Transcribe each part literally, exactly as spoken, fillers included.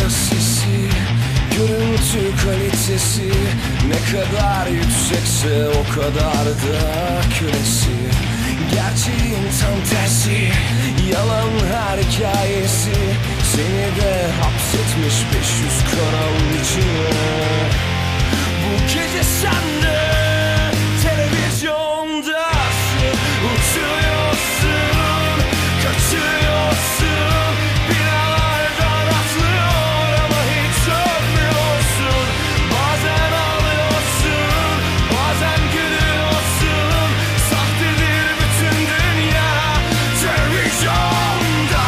sesi, görüntü kalitesi ne kadar yüksekse o kadar da kölesi. Gerçeğin tam tersi, yalan her hikayesi seni de hapsetmiş beş yüz kanal içine. Bu gece sen de televizyondasın, uçuyorsun, kaçıyorsun, binalardan atlıyor ama hiç ölmüyorsun. Bazen ağlıyorsun, bazen gülüyorsun, sahtedir bütün dünya televizyonda.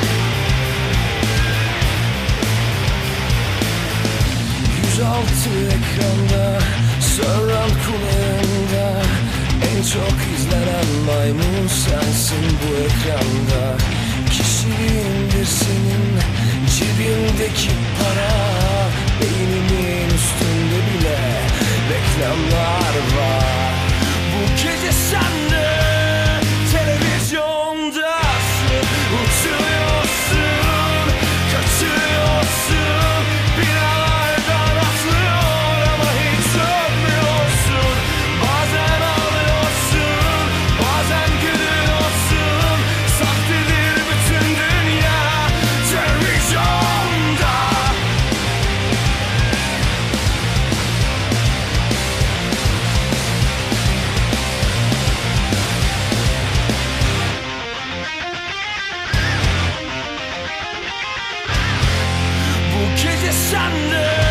Yüz altı ekranda, surround kulağında, en çok izlenen maymun sensin bu ekranda. Kişiliğindir senin cebindeki para, beynimin üstünde bile reklamlar var. Bu gece sen de televizyondasın, uçuyorsun, kaçıyorsun, binalardan atlıyor ama hiç ölmüyorsun. Bazen ağlıyorsun, bazen gülüyorsun, sahtedir bütün dünya televizyonda. Bu gece sen de